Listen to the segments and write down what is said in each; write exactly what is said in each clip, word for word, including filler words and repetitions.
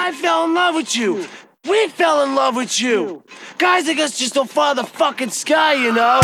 I fell in love with you. We fell in love with you. Guys like us just don't follow the fucking sky, you know?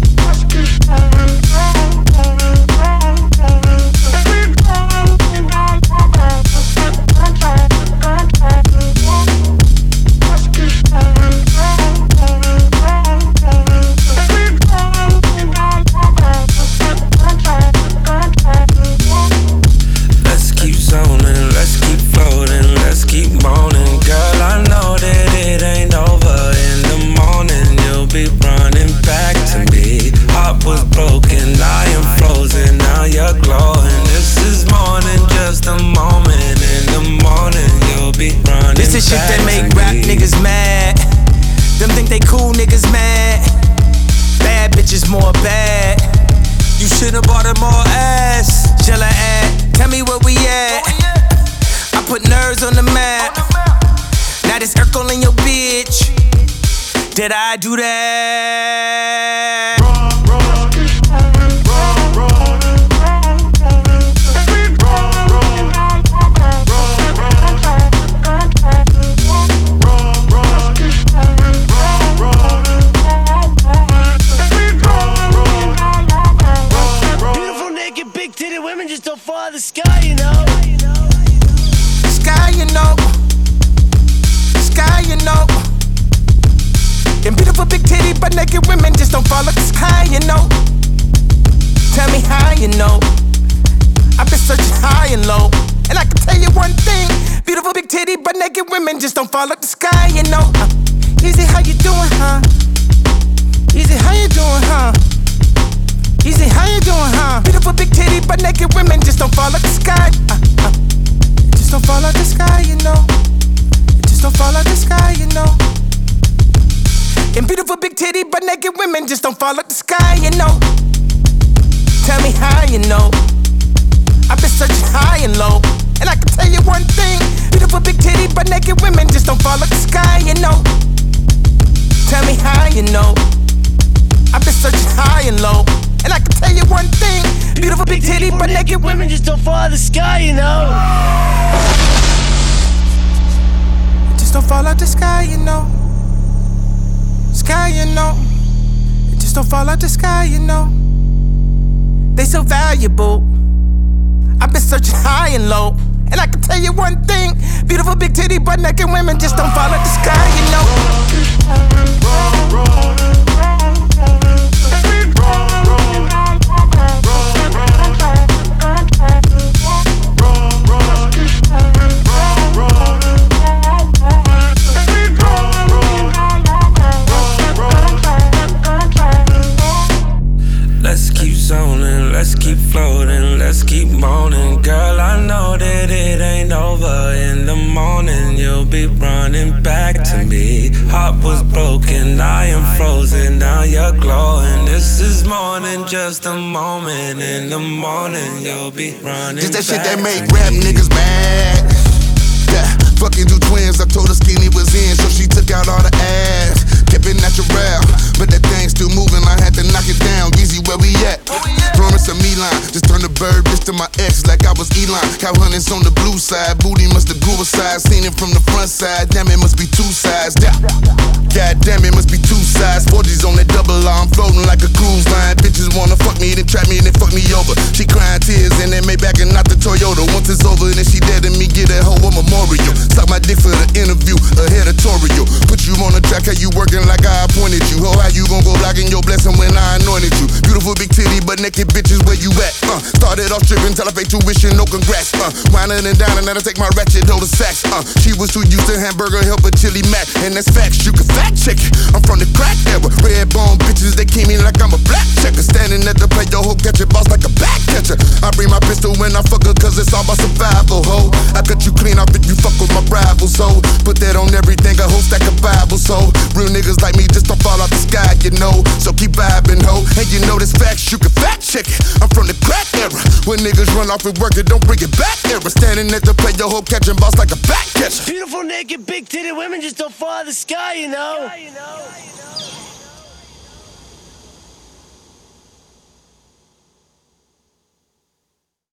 Let's keep zoning, let's keep floating, let's keep moaning. Girl, I know that it ain't over. In the morning, you'll be running back to me. Heart was broken, I am frozen, now you're glowing. This is more than just a moment. In the morning, you'll be running back to me. This is shit that make rap niggas mad. Them think they cool niggas mad. Bad bitches more bad. You should've bought her more ass. Shall I add? Tell me where we at. I put nerves on the map. Now this Urkel in your bitch. Did I do that? Beautiful, naked, big titted women just don't follow the sky, you know? Sky, you know. Sky, you know. Them beautiful big titty but naked women just don't follow the sky, you know. Tell me how you know. I've been searching high and low, and I can tell you one thing. Beautiful big titty but naked women just don't follow the sky, you know. uh, Easy, how you doing, huh? Easy, how you doing, huh? Easy, how you doing, huh? Beautiful big titty but naked women just don't follow the sky. uh, uh, Just don't follow the sky, you know. Just don't follow the sky, you know. And beautiful big titty but naked women just don't follow the sky, you know. Tell me how you know. I've been searching high and low, and I can tell you one thing. Beautiful big titty but naked women just don't follow the sky, you know. Tell me how you know. I've been searching high and low, and I can tell you one thing. Beautiful big titty but naked women just don't follow the sky, you know. Just don't follow the sky, you know. Sky, you know. It just don't fall out the sky, you know. They so valuable. I've been searching high and low, and I can tell you one thing. Beautiful big titty but naked women just don't fall out the sky, you know. Let's keep zoning, let's keep floating, let's keep moaning. Girl, I know that it ain't over. In the morning, you'll be running back to me. Heart was broken, I am frozen, now you're glowing. This is more than just a moment. In the morning, you'll be running Just that back shit that make to rap me. niggas mad. Yeah, fucking two twins, I told her Skinny was in, so she took out all the ass. Kept it natural, but that thing still moving, I had to knock it down. Easy, where we at? Promise a me line, just turn the bird bitch to my ex like I was Elon. Cow hunters on the blue side, booty must have grew a size. Seen it from the front side, damn it must be two sides. Yeah. God damn it must be two sides. four G's on that double R, I'm floating like a cruise line. Bitches wanna fuck me, then trap me, then fuck me over. She crying tears and then Maybach and not the Toyota. Once it's over, then she dead and me get that hoe a memorial. Suck my dick for the interview, a editorial. Put you on the track, how you working like I appointed you. Ho, how you gon' go blocking your blessing when I anointed you? Beautiful big titty, but naked bitches, where you at? Uh, started off tripping till I paid tuition, no congrats. Uh, whining and dining, then I take my ratchet, hold the sacks. Uh, she was too used to hamburger, help a chili mac, and that's facts. You can fact check it. I'm from the crack era. Red bone bitches, they keep me like I'm a black checker. Standing at the plate, your hoe catch it, boss like a back catcher. I bring my pistol when I fuck her, cause it's all about survival, ho. I cut you clean off if you fuck with my rivals, ho. Put that on everything, a whole stack of Bibles, ho. Real niggas like me just don't fall out the sky, you know. So keep vibing, ho. And you know this facts, you can fact check it. I'm from the crack era. When niggas run off and work it, don't bring it back era. Standing at the plate, your hoe catching boss like a back catcher. Beautiful, naked, big titted women just don't follow the sky, you know. Sky, you know.